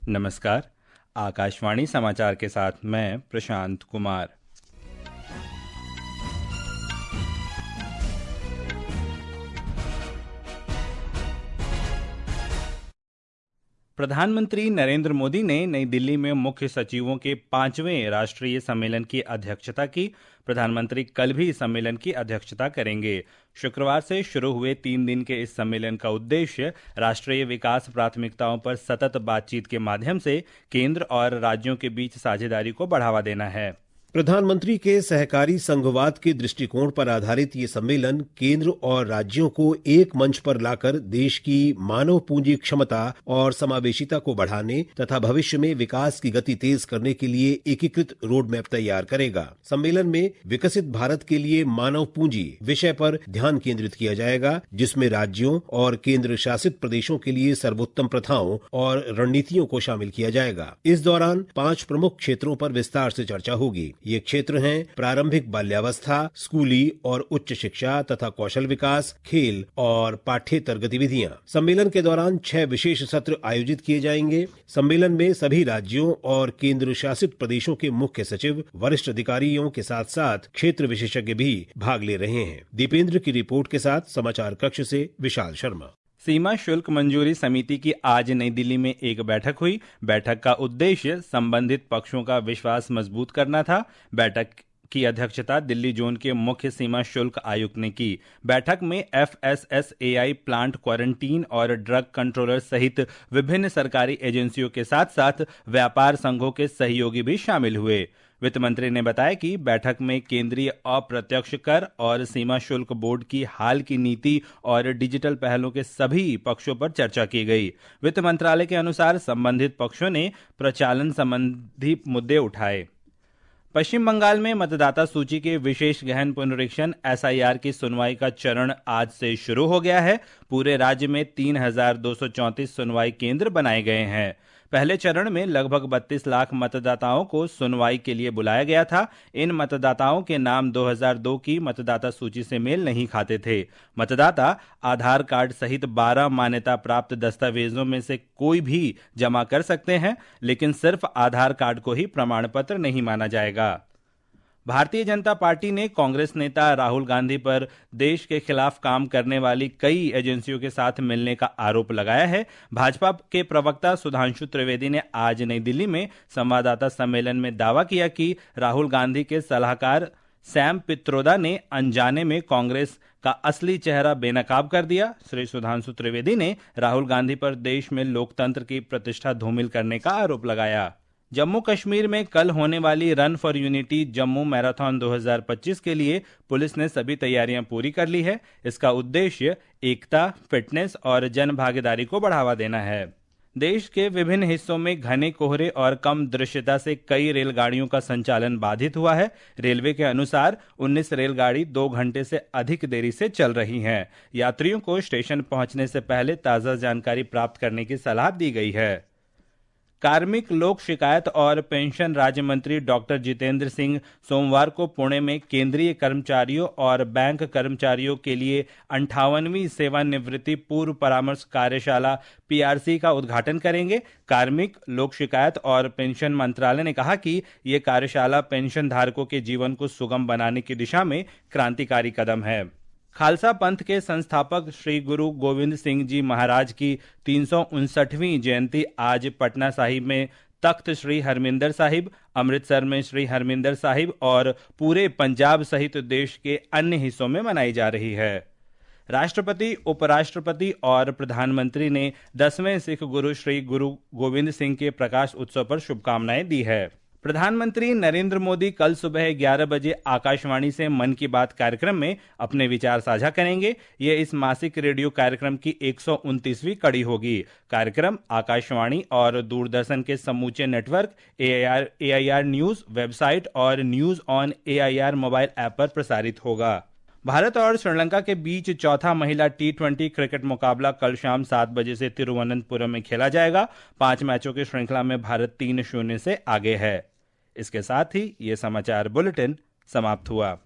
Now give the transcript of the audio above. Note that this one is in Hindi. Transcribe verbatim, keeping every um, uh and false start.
नमस्कार। आकाशवाणी समाचार के साथ मैं प्रशांत कुमार। प्रधानमंत्री नरेंद्र मोदी ने नई दिल्ली में मुख्य सचिवों के पांचवें राष्ट्रीय सम्मेलन की अध्यक्षता की। प्रधानमंत्री कल भी इस सम्मेलन की अध्यक्षता करेंगे। शुक्रवार से शुरू हुए तीन दिन के इस सम्मेलन का उद्देश्य राष्ट्रीय विकास प्राथमिकताओं पर सतत बातचीत के माध्यम से केंद्र और राज्यों के बीच साझेदारी को बढ़ावा देना है। प्रधानमंत्री के सहकारी संघवाद के दृष्टिकोण पर आधारित ये सम्मेलन केंद्र और राज्यों को एक मंच पर लाकर देश की मानव पूंजी क्षमता और समावेशिता को बढ़ाने तथा भविष्य में विकास की गति तेज करने के लिए एकीकृत रोड मैप तैयार करेगा। सम्मेलन में विकसित भारत के लिए मानव पूंजी विषय पर ध्यान केंद्रित किया जाएगा, जिसमें राज्यों और केंद्र शासित प्रदेशों के लिए सर्वोत्तम प्रथाओं और रणनीतियों को शामिल किया जाएगा। इस दौरान पांच प्रमुख क्षेत्रों पर विस्तार से चर्चा होगी। ये क्षेत्र हैं प्रारंभिक बाल्यावस्था, स्कूली और उच्च शिक्षा तथा कौशल विकास, खेल और पाठ्येतर गतिविधियां। सम्मेलन के दौरान छह विशेष सत्र आयोजित किए जाएंगे। सम्मेलन में सभी राज्यों और केंद्र शासित प्रदेशों के मुख्य सचिव, वरिष्ठ अधिकारियों के साथ साथ क्षेत्र विशेषज्ञ भी भाग ले रहे हैं। दीपेंद्र की रिपोर्ट के साथ समाचार कक्ष से विशाल शर्मा। सीमा शुल्क मंजूरी समिति की आज नई दिल्ली में एक बैठक हुई। बैठक का उद्देश्य संबंधित पक्षों का विश्वास मजबूत करना था। बैठक की अध्यक्षता दिल्ली जोन के मुख्य सीमा शुल्क आयुक्त ने की। बैठक में F S S A I, plant quarantine और ड्रग कंट्रोलर सहित विभिन्न सरकारी एजेंसियों के साथ साथ व्यापार संघों के सहयोगी भी शामिल हुए। वित्त मंत्री ने बताया कि बैठक में केंद्रीय अप्रत्यक्ष कर और सीमा शुल्क बोर्ड की हाल की नीति और डिजिटल पहलों के सभी पक्षों पर चर्चा की गई। वित्त मंत्रालय के अनुसार संबंधित पक्षों ने प्रचालन संबंधी मुद्दे उठाए। पश्चिम बंगाल में मतदाता सूची के विशेष गहन पुनरीक्षण एस आई आर की सुनवाई का चरण आज से शुरू हो गया है। पूरे राज्य में तीन हजार दो सौ चौंतीस सुनवाई केंद्र बनाए गए हैं। पहले चरण में लगभग बत्तीस लाख मतदाताओं को सुनवाई के लिए बुलाया गया था। इन मतदाताओं के नाम दो हज़ार दो की मतदाता सूची से मेल नहीं खाते थे। मतदाता आधार कार्ड सहित बारह मान्यता प्राप्त दस्तावेजों में से कोई भी जमा कर सकते हैं, लेकिन सिर्फ आधार कार्ड को ही प्रमाण पत्र नहीं माना जाएगा। भारतीय जनता पार्टी ने कांग्रेस नेता राहुल गांधी पर देश के खिलाफ काम करने वाली कई एजेंसियों के साथ मिलने का आरोप लगाया है। भाजपा के प्रवक्ता सुधांशु त्रिवेदी ने आज नई दिल्ली में संवाददाता सम्मेलन में दावा किया कि राहुल गांधी के सलाहकार सैम पित्रोदा ने अनजाने में कांग्रेस का असली चेहरा बेनकाब कर दिया। श्री सुधांशु त्रिवेदी ने राहुल गांधी पर देश में लोकतंत्र की प्रतिष्ठा धूमिल करने का आरोप लगाया। जम्मू कश्मीर में कल होने वाली run for unity Jammu marathon दो हज़ार पच्चीस के लिए पुलिस ने सभी तैयारियां पूरी कर ली है। इसका उद्देश्य एकता, फिटनेस और जन भागीदारी को बढ़ावा देना है। देश के विभिन्न हिस्सों में घने कोहरे और कम दृश्यता से कई रेलगाड़ियों का संचालन बाधित हुआ है। रेलवे के अनुसार उन्नीस रेलगाड़ी दो घंटे से अधिक देरी से चल रही हैं। यात्रियों को स्टेशन पहुंचने से पहले ताज़ा जानकारी प्राप्त करने की सलाह दी गई है। कार्मिक, लोक शिकायत और पेंशन राज्य मंत्री डॉक्टर जितेंद्र सिंह सोमवार को पुणे में केंद्रीय कर्मचारियों और बैंक कर्मचारियों के लिए अंठावनवीं सेवानिवृत्ति पूर्व परामर्श कार्यशाला पी आर सी का उद्घाटन करेंगे। कार्मिक, लोक शिकायत और पेंशन मंत्रालय ने कहा कि ये कार्यशाला पेंशन धारकों के जीवन को सुगम बनाने की दिशा में क्रांतिकारी कदम है। खालसा पंथ के संस्थापक श्री गुरु गोविंद सिंह जी महाराज की तीन सौ उनसठवीं जयंती आज पटना साहिब में तख्त श्री हरमिंदर साहिब, अमृतसर में श्री हरमिंदर साहिब और पूरे पंजाब सहित देश के अन्य हिस्सों में मनाई जा रही है। राष्ट्रपति, उपराष्ट्रपति और प्रधानमंत्री ने दसवें सिख गुरु श्री गुरु गोविंद सिंह के प्रकाश उत्सव पर शुभकामनाएं दी है। प्रधानमंत्री नरेंद्र मोदी कल सुबह ग्यारह बजे आकाशवाणी से मन की बात कार्यक्रम में अपने विचार साझा करेंगे। ये इस मासिक रेडियो कार्यक्रम की एक सौ उनतीसवीं कड़ी होगी। कार्यक्रम आकाशवाणी और दूरदर्शन के समूचे network, A I R news website और news on A I R mobile app पर प्रसारित होगा। भारत और श्रीलंका के बीच चौथा महिला टी ट्वेंटी क्रिकेट मुकाबला कल शाम सात बजे से तिरुवनंतपुरम में खेला जाएगा। पांच मैचों की श्रृंखला में भारत तीन शून्य से आगे है। इसके साथ ही ये समाचार बुलेटिन समाप्त हुआ।